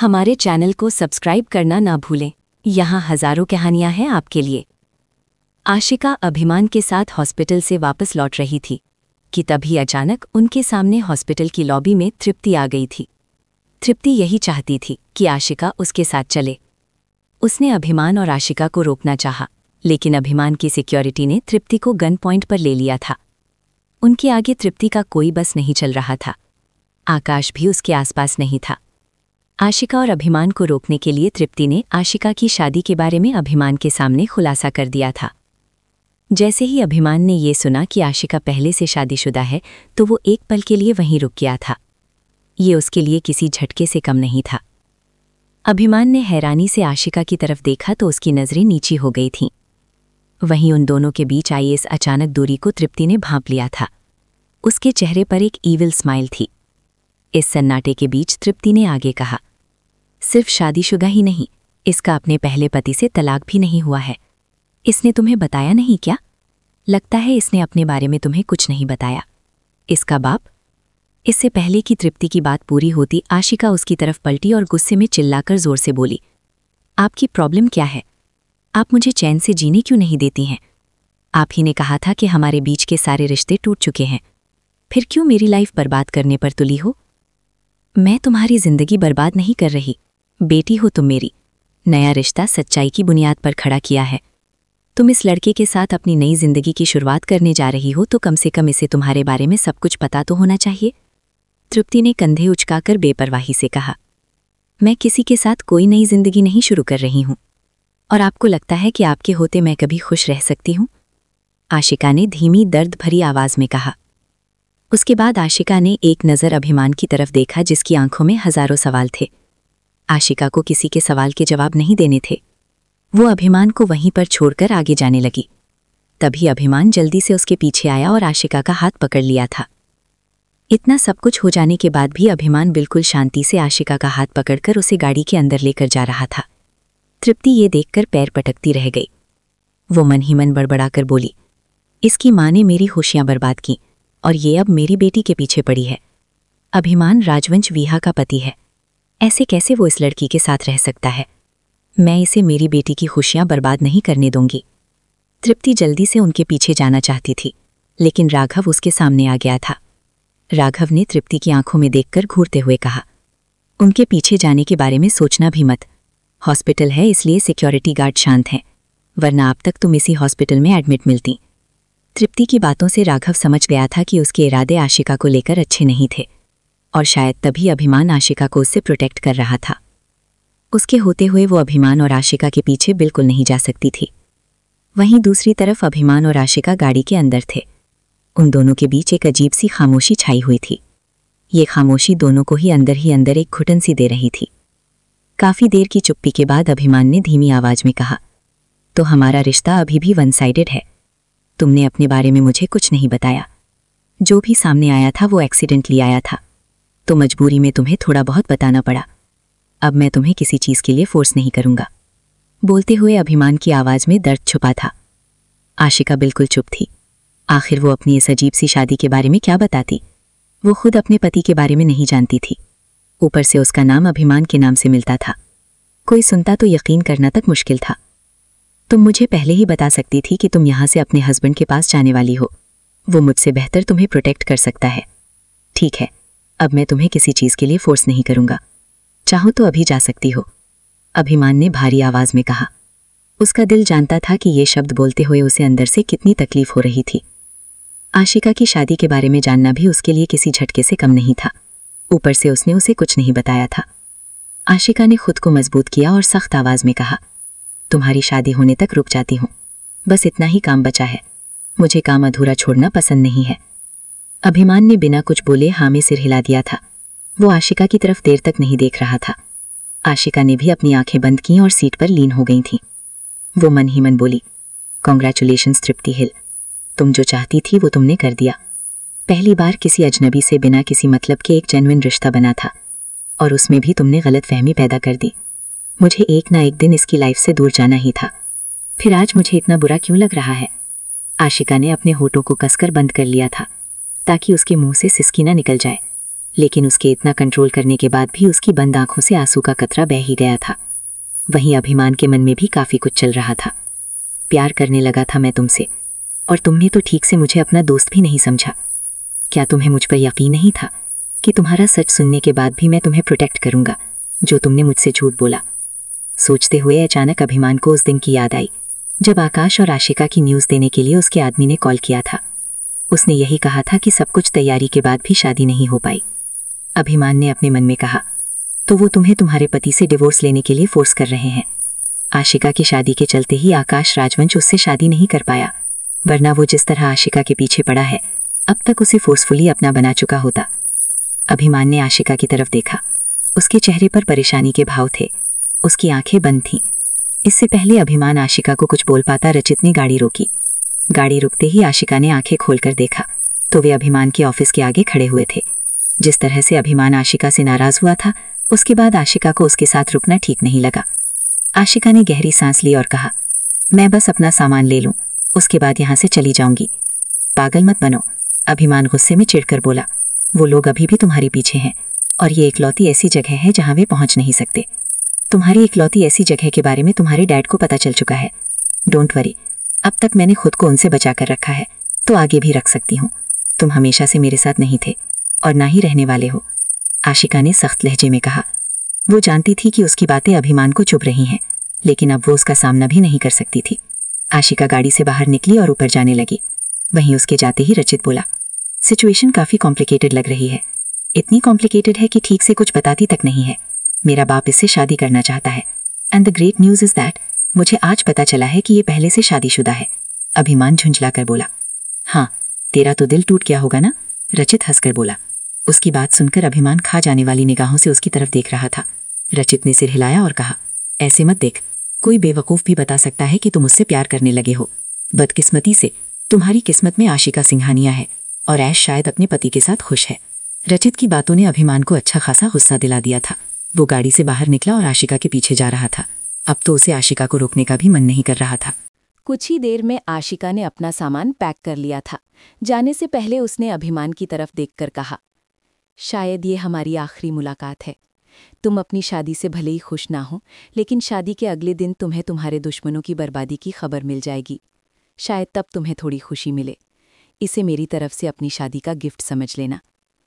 हमारे चैनल को सब्सक्राइब करना ना भूलें। यहाँ हजारों कहानियां हैं आपके लिए। आशिका अभिमान के साथ हॉस्पिटल से वापस लौट रही थी कि तभी अचानक उनके सामने हॉस्पिटल की लॉबी में तृप्ति आ गई थी। तृप्ति यही चाहती थी कि आशिका उसके साथ चले। उसने अभिमान और आशिका को रोकना चाहा, लेकिन अभिमान की सिक्योरिटी ने तृप्ति को गन पॉइंट पर ले लिया था। उनके आगे तृप्ति का कोई बस नहीं चल रहा था। आकाश भी उसके आसपास नहीं था। आशिका और अभिमान को रोकने के लिए तृप्ति ने आशिका की शादी के बारे में अभिमान के सामने खुलासा कर दिया था। जैसे ही अभिमान ने ये सुना कि आशिका पहले से शादीशुदा है, तो वो एक पल के लिए वहीं रुक गया था। ये उसके लिए किसी झटके से कम नहीं था। अभिमान ने हैरानी से आशिका की तरफ देखा तो उसकी नज़रें नीची हो गई थीं। वहीं उन दोनों के बीच आई इस अचानक दूरी को तृप्ति ने भांप लिया था। उसके चेहरे पर एक ईविल स्माइल थी। इस सन्नाटे के बीच तृप्ति ने आगे कहा, सिर्फ शादीशुदा ही नहीं, इसका अपने पहले पति से तलाक भी नहीं हुआ है। इसने तुम्हें बताया नहीं क्या? लगता है इसने अपने बारे में तुम्हें कुछ नहीं बताया। इसका बाप? इससे पहले कि तृप्ति की बात पूरी होती, आशिका उसकी तरफ पलटी और गुस्से में चिल्लाकर जोर से बोली, आपकी प्रॉब्लम क्या है? आप मुझे चैन से जीने क्यों नहीं देती हैं? आप ही ने कहा था कि हमारे बीच के सारे रिश्ते टूट चुके हैं, फिर क्यों मेरी लाइफ बर्बाद करने पर तुली हो? मैं तुम्हारी जिंदगी बर्बाद नहीं कर रही, बेटी हो तुम मेरी। नया रिश्ता सच्चाई की बुनियाद पर खड़ा किया है। तुम इस लड़के के साथ अपनी नई जिंदगी की शुरुआत करने जा रही हो, तो कम से कम इसे तुम्हारे बारे में सब कुछ पता तो होना चाहिए। तृप्ति ने कंधे उचकाकर बेपरवाही से कहा, मैं किसी के साथ कोई नई जिंदगी नहीं शुरू कर रही हूं, और आपको लगता है कि आपके होते मैं कभी खुश रह सकती हूं? आशिका ने धीमी दर्द भरी आवाज में कहा। उसके बाद आशिका ने एक नज़र अभिमान की तरफ देखा, जिसकी आंखों में हजारों सवाल थे। आशिका को किसी के सवाल के जवाब नहीं देने थे। वो अभिमान को वहीं पर छोड़कर आगे जाने लगी। तभी अभिमान जल्दी से उसके पीछे आया और आशिका का हाथ पकड़ लिया था। इतना सब कुछ हो जाने के बाद भी अभिमान बिल्कुल शांति से आशिका का हाथ पकड़कर उसे गाड़ी के अंदर लेकर जा रहा था। तृप्ति ये देखकर पैर पटकती रह गई। वो मन ही मन बड़बड़ाकर बोली, इसकी माँ ने मेरी खुशियां बर्बाद की और ये अब मेरी बेटी के पीछे पड़ी है। अभिमान राजवंश विहा का पति है, ऐसे कैसे वो इस लड़की के साथ रह सकता है? मैं इसे मेरी बेटी की खुशियां बर्बाद नहीं करने दूंगी। तृप्ति जल्दी से उनके पीछे जाना चाहती थी, लेकिन राघव उसके सामने आ गया था। राघव ने तृप्ति की आंखों में देखकर घूरते हुए कहा, उनके पीछे जाने के बारे में सोचना भी मत। हॉस्पिटल है, इसलिए सिक्योरिटी गार्ड शांत हैं, वरना अब तक तुम इसी हॉस्पिटल में एडमिट मिलती। तृप्ति की बातों से राघव समझ गया था कि उसके इरादे आशिका को लेकर अच्छे नहीं थे, और शायद तभी अभिमान आशिका को उससे प्रोटेक्ट कर रहा था। उसके होते हुए वो अभिमान और आशिका के पीछे बिल्कुल नहीं जा सकती थी। वहीं दूसरी तरफ अभिमान और आशिका गाड़ी के अंदर थे। उन दोनों के बीच एक अजीब सी खामोशी छाई हुई थी। ये खामोशी दोनों को ही अंदर एक घुटन सी दे रही थी। काफी देर की चुप्पी के बाद अभिमान ने धीमी आवाज में कहा, तो हमारा रिश्ता अभी भी वन साइडेड है। तुमने अपने बारे में मुझे कुछ नहीं बताया। जो भी सामने आया था वो एक्सीडेंटली आया था, तो मजबूरी में तुम्हें थोड़ा बहुत बताना पड़ा। अब मैं तुम्हें किसी चीज के लिए फोर्स नहीं करूंगा। बोलते हुए अभिमान की आवाज में दर्द छुपा था। आशिका बिल्कुल चुप थी। आखिर वो अपनी इस अजीब सी शादी के बारे में क्या बताती? वो खुद अपने पति के बारे में नहीं जानती थी। ऊपर से उसका नाम अभिमान के नाम से मिलता था। कोई सुनता तो यकीन करना तक मुश्किल था। तुम मुझे पहले ही बता सकती थी कि तुम यहां से अपने हस्बैंड के पास जाने वाली हो। वो मुझसे बेहतर तुम्हें प्रोटेक्ट कर सकता है। ठीक है, अब मैं तुम्हें किसी चीज के लिए फोर्स नहीं करूंगा। चाहो तो अभी जा सकती हो, अभिमान ने भारी आवाज में कहा। उसका दिल जानता था कि ये शब्द बोलते हुए उसे अंदर से कितनी तकलीफ हो रही थी। आशिका की शादी के बारे में जानना भी उसके लिए किसी झटके से कम नहीं था। ऊपर से उसने उसे कुछ नहीं बताया था। आशिका ने खुद को मजबूत किया और सख्त आवाज में कहा, तुम्हारी शादी होने तक रुक जाती हूं। बस इतना ही काम बचा है। मुझे काम अधूरा छोड़ना पसंद नहीं है। अभिमान ने बिना कुछ बोले हाँ में सिर हिला दिया था। वो आशिका की तरफ देर तक नहीं देख रहा था। आशिका ने भी अपनी आंखें बंद की और सीट पर लीन हो गई थी। वो मन ही मन बोली, कॉन्ग्रेचुलेशंस तृप्ति हिल, तुम जो चाहती थी वो तुमने कर दिया। पहली बार किसी अजनबी से बिना किसी मतलब के एक जेन्युइन रिश्ता बना था, और उसमें भी तुमने गलतफहमी पैदा कर दी। मुझे एक ना एक दिन इसकी लाइफ से दूर जाना ही था। फिर आज मुझे इतना बुरा क्यों लग रहा है? आशिका ने अपने होठों को कसकर बंद कर लिया था ताकि उसके मुंह से सिसकी ना निकल जाए। लेकिन उसके इतना कंट्रोल करने के बाद भी उसकी बंद आंखों से आंसू का कतरा बह ही गया था। वहीं अभिमान के मन में भी काफ़ी कुछ चल रहा था। प्यार करने लगा था मैं तुमसे, और तुमने तो ठीक से मुझे अपना दोस्त भी नहीं समझा। क्या तुम्हें मुझ पर यकीन नहीं था कि तुम्हारा सच सुनने के बाद भी मैं तुम्हें प्रोटेक्ट करूंगा, जो तुमने मुझसे झूठ बोला। सोचते हुए अचानक अभिमान को उस दिन की याद आई जब आकाश और आशिका की न्यूज़ देने के लिए उसके आदमी ने कॉल किया था। उसने यही कहा था कि सब कुछ तैयारी के बाद भी शादी नहीं हो पाई। अभिमान ने अपने मन में कहा, तो वो तुम्हें तुम्हारे पति से डिवोर्स लेने के लिए फोर्स कर रहे हैं। आशिका की शादी के चलते ही आकाश राजवंश उससे शादी नहीं कर पाया, वरना वो जिस तरह आशिका के पीछे पड़ा है अब तक उसे फोर्सफुली अपना बना चुका होता। अभिमान ने आशिका की तरफ देखा। उसके चेहरे पर परेशानी के भाव थे, उसकी आंखें बंद थीं। इससे पहले अभिमान आशिका को कुछ बोल पाता रचित ने गाड़ी रोकी। गाड़ी रुकते ही आशिका ने आंखें खोलकर देखा तो वे अभिमान के ऑफिस के आगे खड़े हुए थे। जिस तरह से अभिमान आशिका से नाराज हुआ था, उसके बाद आशिका को उसके साथ रुकना ठीक नहीं लगा। आशिका ने गहरी सांस ली और कहा, मैं बस अपना सामान ले लूं, उसके बाद यहां से चली जाऊंगी। पागल मत बनो, अभिमान गुस्से में चिढ़कर बोला। वो लोग अभी भी तुम्हारे पीछे हैं और ये इकलौती ऐसी जगह है जहां वे पहुंच नहीं सकते। तुम्हारी इकलौती ऐसी जगह के बारे में तुम्हारे डैड को पता चल चुका है। डोंट वरी, अब तक मैंने खुद को उनसे बचा कर रखा है, तो आगे भी रख सकती हूँ। तुम हमेशा से मेरे साथ नहीं थे और ना ही रहने वाले हो, आशिका ने सख्त लहजे में कहा। वो जानती थी कि उसकी बातें अभिमान को चुभ रही हैं, लेकिन अब वो उसका सामना भी नहीं कर सकती थी। आशिका गाड़ी से बाहर निकली और ऊपर जाने लगी। वहीं उसके जाते ही रचित बोला, सिचुएशन काफ़ी कॉम्प्लिकेटेड लग रही है। इतनी कॉम्प्लिकेटेड है कि ठीक से कुछ बताती तक नहीं है। मेरा बाप इससे शादी करना चाहता है, and the great news is that मुझे आज पता चला है कि ये पहले से शादीशुदा है। अभिमान झुंझलाकर बोला। हाँ, तेरा तो दिल टूट गया होगा ना, रचित हंसकर बोला। उसकी बात सुनकर अभिमान खा जाने वाली निगाहों से उसकी तरफ देख रहा था। रचित ने सिर हिलाया और कहा, ऐसे मत देख, कोई बेवकूफ़ भी बता सकता है कि तुम उससे प्यार करने लगे हो। बदकिस्मती से तुम्हारी किस्मत में आशिका सिंघानिया है और ऐश शायद अपने पति के साथ खुश है। रचित की बातों ने अभिमान को अच्छा खासा गुस्सा दिला दिया था। वो गाड़ी से बाहर निकला और आशिका के पीछे जा रहा था। अब तो उसे आशिका को रोकने का भी मन नहीं कर रहा था। कुछ ही देर में आशिका ने अपना सामान पैक कर लिया था। जाने से पहले उसने अभिमान की तरफ देखकर कहा, शायद ये हमारी आखिरी मुलाकात है। तुम अपनी शादी से भले ही खुश ना हो, लेकिन शादी के अगले दिन तुम्हें तुम्हारे दुश्मनों की बर्बादी की खबर मिल जाएगी। शायद तब तुम्हें थोड़ी खुशी मिले। इसे मेरी तरफ से अपनी शादी का गिफ्ट समझ लेना।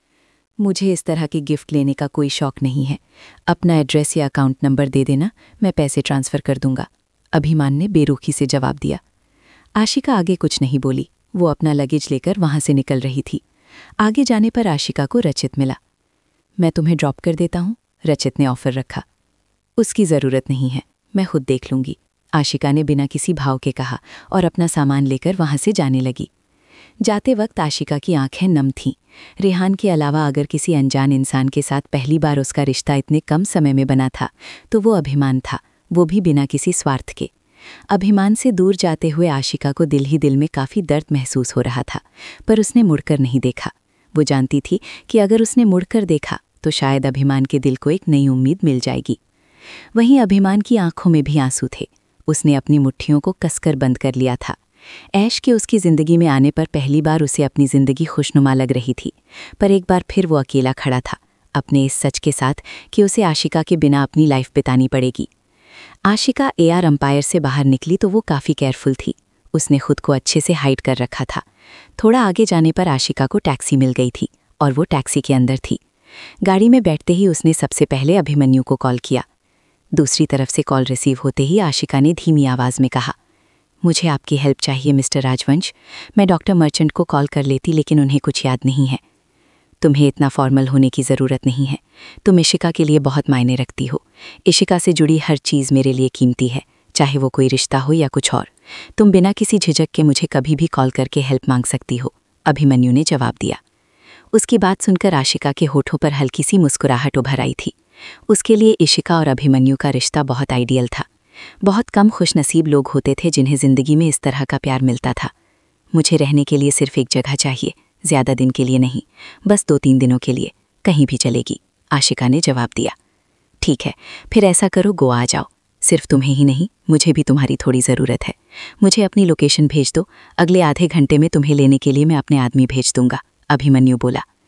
मुझे इस तरह के गिफ्ट लेने का कोई शौक नहीं है। अपना एड्रेस या अकाउंट नंबर दे देना, मैं पैसे ट्रांसफ़र कर दूंगा, अभिमान ने बेरुखी से जवाब दिया। आशिका आगे कुछ नहीं बोली। वो अपना लगेज लेकर वहां से निकल रही थी। आगे जाने पर आशिका को रचित मिला। मैं तुम्हें ड्रॉप कर देता हूँ, रचित ने ऑफर रखा। उसकी ज़रूरत नहीं है, मैं खुद देख लूँगी, आशिका ने बिना किसी भाव के कहा और अपना सामान लेकर वहां से जाने लगी। जाते वक्त आशिका की आंखें नम थीं। रेहान के अलावा अगर किसी अनजान इंसान के साथ पहली बार उसका रिश्ता इतने कम समय में बना था तो वो अभिमान था, वो भी बिना किसी स्वार्थ के। अभिमान से दूर जाते हुए आशिका को दिल ही दिल में काफ़ी दर्द महसूस हो रहा था, पर उसने मुड़कर नहीं देखा। वो जानती थी कि अगर उसने मुड़कर देखा तो शायद अभिमान के दिल को एक नई उम्मीद मिल जाएगी। वहीं अभिमान की आंखों में भी आंसू थे। उसने अपनी मुट्ठियों को कसकर बंद कर लिया था। ऐश के उसकी ज़िंदगी में आने पर पहली बार उसे अपनी ज़िंदगी खुशनुमा लग रही थी, पर एक बार फिर वो अकेला खड़ा था, अपने इस सच के साथ कि उसे आशिका के बिना अपनी लाइफ बितानी पड़ेगी। आशिका एआर अंपायर से बाहर निकली तो वो काफ़ी केयरफुल थी। उसने खुद को अच्छे से हाइड कर रखा था। थोड़ा आगे जाने पर आशिका को टैक्सी मिल गई थी और वो टैक्सी के अंदर थी। गाड़ी में बैठते ही उसने सबसे पहले अभिमन्यु को कॉल किया। दूसरी तरफ से कॉल रिसीव होते ही आशिका ने धीमी आवाज़ में कहा, मुझे आपकी हेल्प चाहिए मिस्टर राजवंश। मैं डॉक्टर मर्चेंट को कॉल कर लेती, लेकिन उन्हें कुछ याद नहीं है। तुम्हें इतना फॉर्मल होने की ज़रूरत नहीं है। तुम इशिका के लिए बहुत मायने रखती हो। इशिका से जुड़ी हर चीज़ मेरे लिए कीमती है, चाहे वो कोई रिश्ता हो या कुछ और। तुम बिना किसी झिझक के मुझे कभी भी कॉल करके हेल्प मांग सकती हो, अभिमन्यु ने जवाब दिया। उसकी बात सुनकर आशिका के होठों पर हल्की सी मुस्कुराहट उभर आई थी। उसके लिए इशिका और अभिमन्यु का रिश्ता बहुत आइडियल था। बहुत कम खुशनसीब लोग होते थे जिन्हें ज़िंदगी में इस तरह का प्यार मिलता था। मुझे रहने के लिए सिर्फ एक जगह चाहिए, ज़्यादा दिन के लिए नहीं, बस 2-3 दिनों के लिए, कहीं भी चलेगी, आशिका ने जवाब दिया। ठीक है, फिर ऐसा करो, गोवा आ जाओ। सिर्फ तुम्हें ही नहीं, मुझे भी तुम्हारी थोड़ी ज़रूरत है। मुझे अपनी लोकेशन भेज दो, अगले आधे घंटे में तुम्हें लेने के लिए मैं अपने आदमी भेज दूंगा, अभिमन्यु बोला।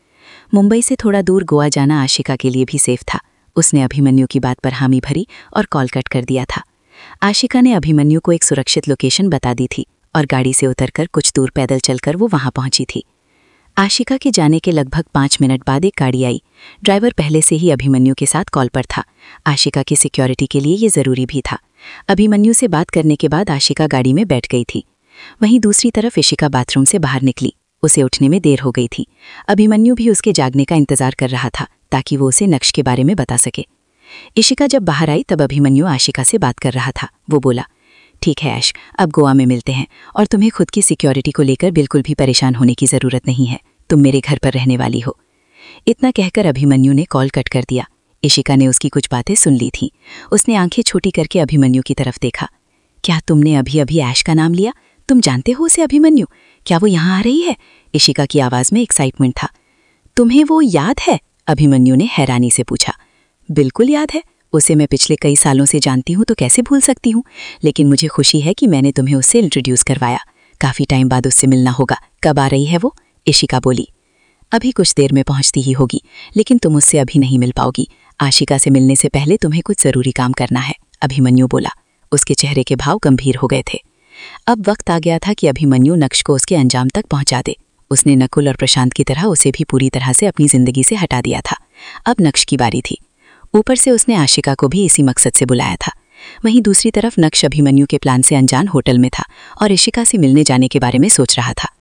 मुंबई से थोड़ा दूर गोवा जाना आशिका के लिए भी सेफ था। उसने अभिमन्यु की बात पर हामी भरी और कॉल कट कर दिया था। आशिका ने अभिमन्यु को एक सुरक्षित लोकेशन बता दी थी और गाड़ी से उतरकर कुछ दूर पैदल चलकर वो वहां पहुंची थी। आशिका के जाने के लगभग 5 मिनट बाद एक गाड़ी आई। ड्राइवर पहले से ही अभिमन्यु के साथ कॉल पर था। आशिका की सिक्योरिटी के लिए ये जरूरी भी था। अभिमन्यु से बात करने के बाद आशिका गाड़ी में बैठ गई थी। वहीं दूसरी तरफ इशिका बाथरूम से बाहर निकली। उसे उठने में देर हो गई थी। अभिमन्यु भी उसके जागने का इंतजार कर रहा था ताकि वो उसे नक्श के बारे में बता सके। इशिका जब बाहर आई तब अभिमन्यु आशिका से बात कर रहा था। वो बोला, ठीक है ऐश, अब गोवा में मिलते हैं और तुम्हें खुद की सिक्योरिटी को लेकर बिल्कुल भी परेशान होने की ज़रूरत नहीं है। तुम मेरे घर पर रहने वाली हो। इतना कहकर अभिमन्यु ने कॉल कट कर दिया। इशिका ने उसकी कुछ बातें सुन ली थीं। उसने आंखें छोटी करके अभिमन्यु की तरफ देखा। क्या तुमने अभी अभी ऐश का नाम लिया? तुम जानते हो उसे अभिमन्यु? क्या वो यहाँ आ रही है? इशिका की आवाज़ में एक्साइटमेंट था। तुम्हें वो याद है? अभिमन्यु ने हैरानी से पूछा। बिल्कुल याद है। उसे मैं पिछले कई सालों से जानती हूँ तो कैसे भूल सकती हूँ। लेकिन मुझे खुशी है कि मैंने तुम्हें उससे इंट्रोड्यूस करवाया। काफ़ी टाइम बाद उससे मिलना होगा। कब आ रही है वो? इशिका बोली। अभी कुछ देर में पहुंचती ही होगी, लेकिन तुम उससे अभी नहीं मिल पाओगी। आशिका से मिलने से पहले तुम्हें कुछ ज़रूरी काम करना है, अभिमन्यु बोला। उसके चेहरे के भाव गंभीर हो गए थे। अब वक्त आ गया था कि अभिमन्यु नक्श को उसके अंजाम तक पहुंचा दे। उसने नकुल और प्रशांत की तरह उसे भी पूरी तरह से अपनी जिंदगी से हटा दिया था। अब नक्श की बारी थी। ऊपर से उसने आशिका को भी इसी मकसद से बुलाया था। वहीं दूसरी तरफ नक्श अभिमन्यु के प्लान से अनजान होटल में था और इशिका से मिलने जाने के बारे में सोच रहा था।